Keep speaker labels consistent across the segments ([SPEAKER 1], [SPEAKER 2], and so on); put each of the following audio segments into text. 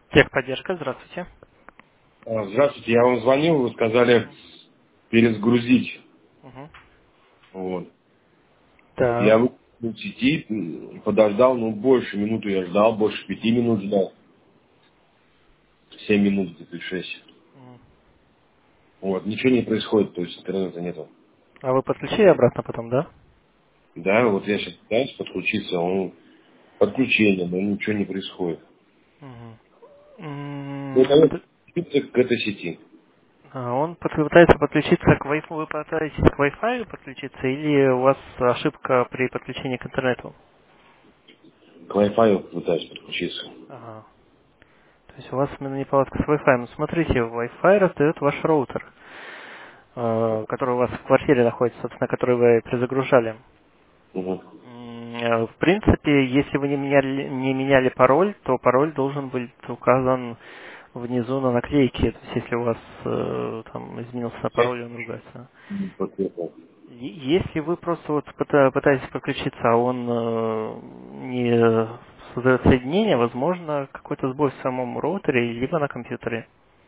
[SPEAKER 1] Техподдержка, здравствуйте.
[SPEAKER 2] Здравствуйте, я вам звонил, вы сказали перезагрузить.
[SPEAKER 1] Мгм.
[SPEAKER 2] Вот.
[SPEAKER 1] Да.
[SPEAKER 2] Я выключил сети, подождал, больше минуты я ждал, больше 5 минут ждал. 7 минут где-то 6.
[SPEAKER 1] Мгм.
[SPEAKER 2] Вот, ничего не происходит, то есть интернета нету.
[SPEAKER 1] А вы подключили обратно потом, да?
[SPEAKER 2] Да, вот я сейчас пытаюсь подключиться, подключение, но ничего не происходит.
[SPEAKER 1] Мгм.
[SPEAKER 2] Не удается
[SPEAKER 1] Д-
[SPEAKER 2] подключиться к этой сети.
[SPEAKER 1] Он пытается подключиться к Wi-Fi. Вы пытаетесь к Wi-Fi подключиться или у вас ошибка при подключении к интернету?
[SPEAKER 2] К Wi-Fi пытаюсь подключиться.
[SPEAKER 1] Ага. То есть у вас именно неполадка с Wi-Fi. Ну смотрите, Wi-Fi раздает ваш роутер, который у вас в квартире находится, собственно, который вы перезагружали.
[SPEAKER 2] Мгм.
[SPEAKER 1] В принципе, если вы не меняли пароль, то пароль должен быть указан внизу на наклейке. То есть, если у вас там изменился
[SPEAKER 2] Я
[SPEAKER 1] пароль, он ругается.
[SPEAKER 2] не подключил.
[SPEAKER 1] Если вы просто вот пытаетесь подключиться, а он не создает соединение, возможно, какой-то сбой в самом роутере, либо на компьютере.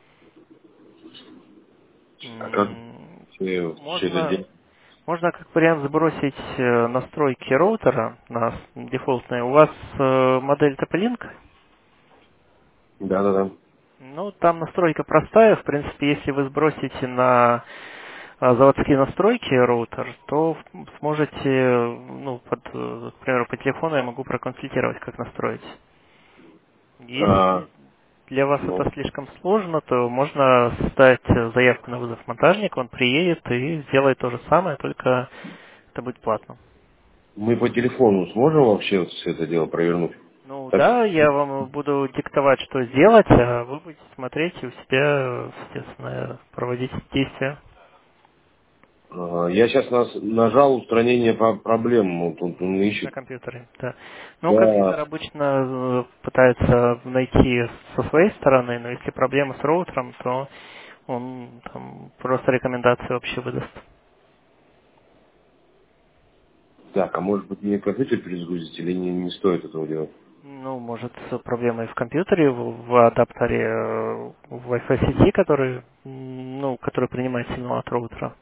[SPEAKER 2] А как все это
[SPEAKER 1] Можно
[SPEAKER 2] делать?
[SPEAKER 1] Можно как вариант сбросить настройки роутера на дефолтные. У вас модель TP-Link,
[SPEAKER 2] Да.
[SPEAKER 1] ну, там настройка простая. В принципе, если вы сбросите на заводские настройки роутер, то сможете, ну, к примеру, по телефону я могу проконсультировать, как настроить.
[SPEAKER 2] А,
[SPEAKER 1] Если для вас
[SPEAKER 2] ну,
[SPEAKER 1] это слишком сложно, то можно составить заявку на вызов монтажника, он приедет и сделает то же самое, только это будет платно.
[SPEAKER 2] Мы по телефону сможем вообще вот все это дело провернуть?
[SPEAKER 1] Ну
[SPEAKER 2] Так,
[SPEAKER 1] да, я вам буду диктовать, что сделать, а вы будете смотреть и у себя, естественно, проводить действия
[SPEAKER 2] я сейчас нажал устранение проблем, вот он
[SPEAKER 1] на
[SPEAKER 2] ищет.
[SPEAKER 1] компьютере. Да. Ну, компьютер
[SPEAKER 2] Да,
[SPEAKER 1] обычно пытается найти со своей стороны, но если проблема с роутером, то он там просто рекомендации вообще выдаст.
[SPEAKER 2] так, а может быть мне компьютер перезагрузить или не стоит этого делать?
[SPEAKER 1] Ну, может, проблема и в компьютере, в адаптере в Wi-Fi сети, который принимает сигнал от роутера.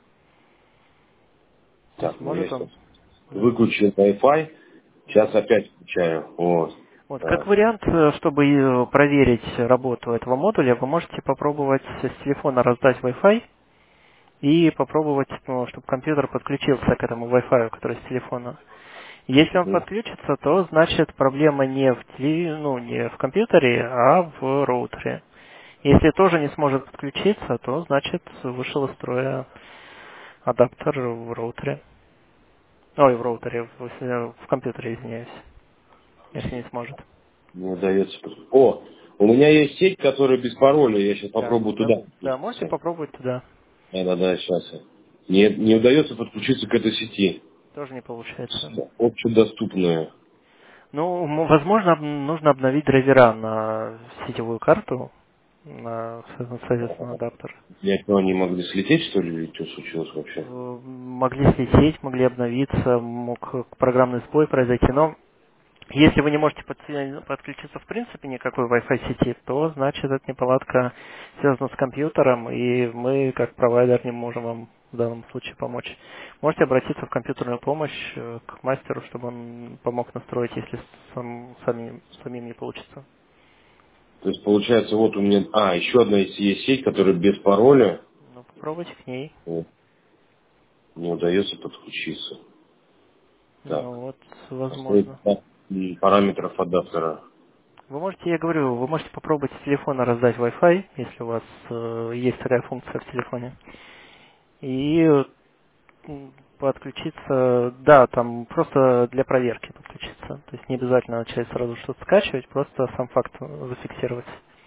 [SPEAKER 1] То есть
[SPEAKER 2] Так, я
[SPEAKER 1] может
[SPEAKER 2] сейчас
[SPEAKER 1] он, да.
[SPEAKER 2] выключил Wi-Fi, сейчас
[SPEAKER 1] Мгм.
[SPEAKER 2] опять включаю. Вот.
[SPEAKER 1] Вот, как
[SPEAKER 2] Так.
[SPEAKER 1] вариант, чтобы проверить работу этого модуля, вы можете попробовать с телефона раздать Wi-Fi и попробовать, ну, чтобы компьютер подключился к этому Wi-Fi, который с телефона. Если он
[SPEAKER 2] Мгм.
[SPEAKER 1] подключится, то значит проблема не в компьютере, а в роутере. Если тоже не сможет подключиться, то значит вышел из строя адаптер в роутере. Ой, в роутере, в компьютере, извиняюсь, если не сможет.
[SPEAKER 2] Не удается. У меня есть сеть, которая без пароля, я сейчас
[SPEAKER 1] Да,
[SPEAKER 2] попробую
[SPEAKER 1] да,
[SPEAKER 2] туда
[SPEAKER 1] да, можете
[SPEAKER 2] подключиться.
[SPEAKER 1] попробовать туда.
[SPEAKER 2] Да, сейчас. Не удается подключиться к этой сети.
[SPEAKER 1] Тоже не получается.
[SPEAKER 2] Общедоступная.
[SPEAKER 1] Ну, возможно, нужно обновить драйвера на сетевую карту, соответственно, адаптер.
[SPEAKER 2] Я что, они могли слететь, что ли, или что случилось вообще?
[SPEAKER 1] Могли слететь, могли обновиться, мог программный сбой произойти, но если вы не можете подключиться в принципе никакой Wi-Fi сети, то значит эта неполадка связана с компьютером, и мы как провайдер не можем вам в данном случае помочь. Можете обратиться в компьютерную помощь к мастеру, чтобы он помог настроить, если самим не получится.
[SPEAKER 2] То есть получается, вот у меня... еще одна есть сеть, которая без пароля.
[SPEAKER 1] Ну, попробуйте к ней.
[SPEAKER 2] Вот, не удается подключиться. Так.
[SPEAKER 1] Ну вот,
[SPEAKER 2] Настройки
[SPEAKER 1] возможно.
[SPEAKER 2] параметров адаптера.
[SPEAKER 1] Я говорю, вы можете попробовать с телефона раздать Wi-Fi, если у вас есть такая функция в телефоне. И подключиться, да, там просто для проверки подключиться. То есть не обязательно начать сразу что-то скачивать, просто сам факт зафиксировать.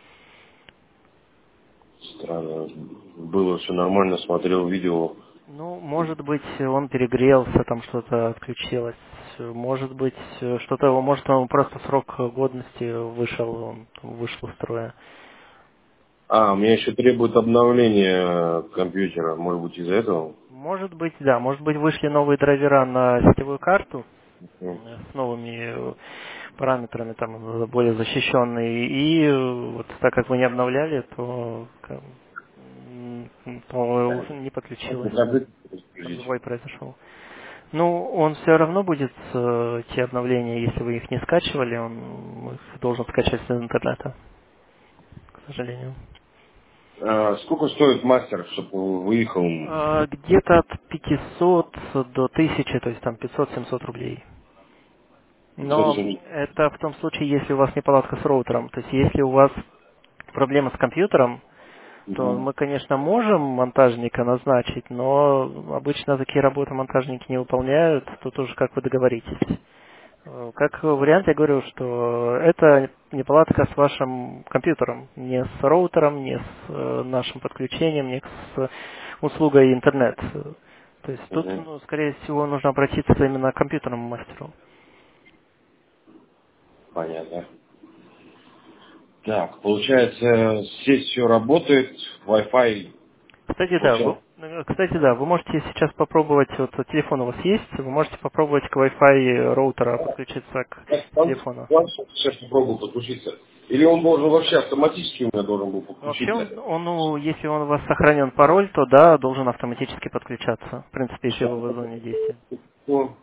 [SPEAKER 2] Странно. Было все нормально, смотрел видео.
[SPEAKER 1] Ну, может быть, он перегрелся, там что-то отключилось. Может быть, может, он просто срок годности вышел, он вышел из строя.
[SPEAKER 2] У меня еще требует обновления компьютера. Может быть, из-за этого?
[SPEAKER 1] Может быть, да, может быть, вышли новые драйвера на сетевую карту,
[SPEAKER 2] Ну,
[SPEAKER 1] с новыми параметрами там более защищенные. И вот так как вы не обновляли, то, то не подключилось. Сбой произошел. Ну, он все равно будет, те обновления, если вы их не скачивали, он их должен скачать из интернета, к сожалению.
[SPEAKER 2] Сколько стоит мастер, чтобы выехал?
[SPEAKER 1] Где-то от 500 до 1000, то есть там 500-700 рублей.
[SPEAKER 2] 500
[SPEAKER 1] Но это в том случае, если у вас неполадка с роутером. То есть если у вас проблема с компьютером, то
[SPEAKER 2] Мгм.
[SPEAKER 1] мы, конечно, можем монтажника назначить, но обычно такие работы монтажники не выполняют, тут уже как вы договоритесь. Как вариант я говорю, что это неполадка с вашим компьютером, не с роутером, не с нашим подключением, не с услугой интернет. То есть тут,
[SPEAKER 2] Мгм.
[SPEAKER 1] скорее всего, нужно обратиться именно к компьютерному мастеру.
[SPEAKER 2] Понятно. Так, получается, сеть все работает, Wi-Fi, получается.
[SPEAKER 1] Кстати, да, вы можете сейчас попробовать, вот телефон у вас есть, вы можете попробовать к Wi-Fi роутера подключиться к телефону.
[SPEAKER 2] Сейчас попробую подключиться. Или он должен вообще автоматически у меня должен был
[SPEAKER 1] Вообще,
[SPEAKER 2] подключиться?
[SPEAKER 1] если он у вас сохранен пароль, то да, должен автоматически подключаться. В принципе, если
[SPEAKER 2] Сейчас.
[SPEAKER 1] вы в зоне действия.
[SPEAKER 2] Ну,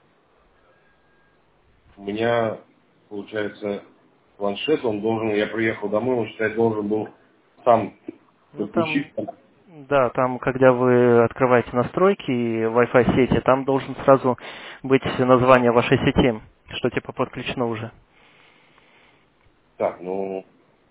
[SPEAKER 2] у меня, получается, планшет, он должен, я приехал домой, он, считай, должен был сам
[SPEAKER 1] Ну там,
[SPEAKER 2] подключиться.
[SPEAKER 1] да, там, когда вы открываете настройки Wi-Fi сети, там должен сразу быть название вашей сети, что типа подключено уже.
[SPEAKER 2] Так, ну,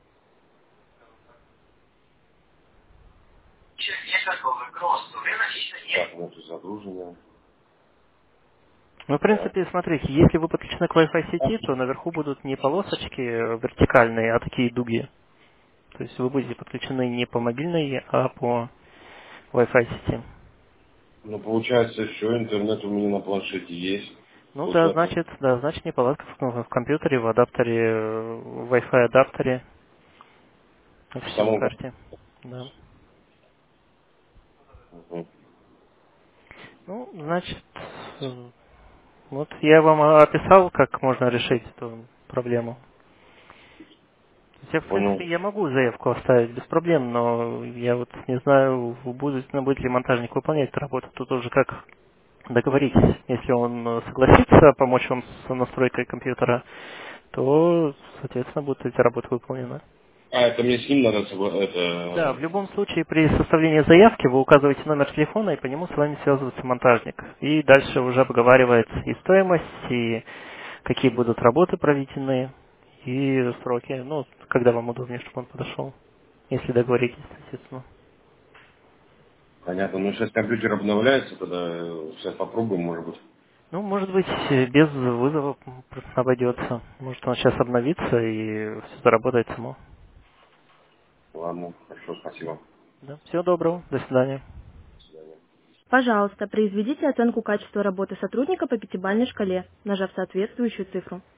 [SPEAKER 2] так, вот и загружено.
[SPEAKER 1] Ну, в
[SPEAKER 2] Так.
[SPEAKER 1] принципе, смотрите, если вы подключены к Wi-Fi сети, то наверху будут не полосочки вертикальные, а такие дуги. То есть вы будете подключены не по мобильной, а по Wi-Fi сети.
[SPEAKER 2] Ну, получается, все, интернет у меня на планшете есть.
[SPEAKER 1] Ну
[SPEAKER 2] Просто
[SPEAKER 1] да, значит неполадка в компьютере, в адаптере, в Wi-Fi адаптере, в
[SPEAKER 2] в самом...
[SPEAKER 1] сим-карте. Да.
[SPEAKER 2] Мгм.
[SPEAKER 1] Ну, значит, вот я вам описал, как можно решить эту проблему. То есть я, в
[SPEAKER 2] Понял.
[SPEAKER 1] принципе, я могу заявку оставить без проблем, но я вот не знаю, будет ли монтажник выполнять эту работу. Тут уже как договоритесь. Если он согласится помочь вам с настройкой компьютера, то, соответственно, будут эти работы выполнены.
[SPEAKER 2] А, это мне с ним надо...
[SPEAKER 1] Да, в
[SPEAKER 2] Это...
[SPEAKER 1] любом случае при составлении заявки вы указываете номер телефона, и по нему с вами связывается монтажник. И дальше уже обговаривается и стоимость, и какие будут работы проведены, и сроки, ну, когда вам удобнее, чтобы он подошел, если договоритесь, естественно.
[SPEAKER 2] Понятно. Ну, сейчас компьютер обновляется, тогда сейчас попробуем, может быть.
[SPEAKER 1] Ну, может быть, без вызова обойдется. Может, он сейчас обновится и все заработает само.
[SPEAKER 2] Ладно, хорошо, спасибо.
[SPEAKER 1] Да. Всего доброго, до свидания.
[SPEAKER 2] До свидания.
[SPEAKER 3] Пожалуйста, произведите оценку качества работы сотрудника по пятибалльной шкале, нажав соответствующую цифру.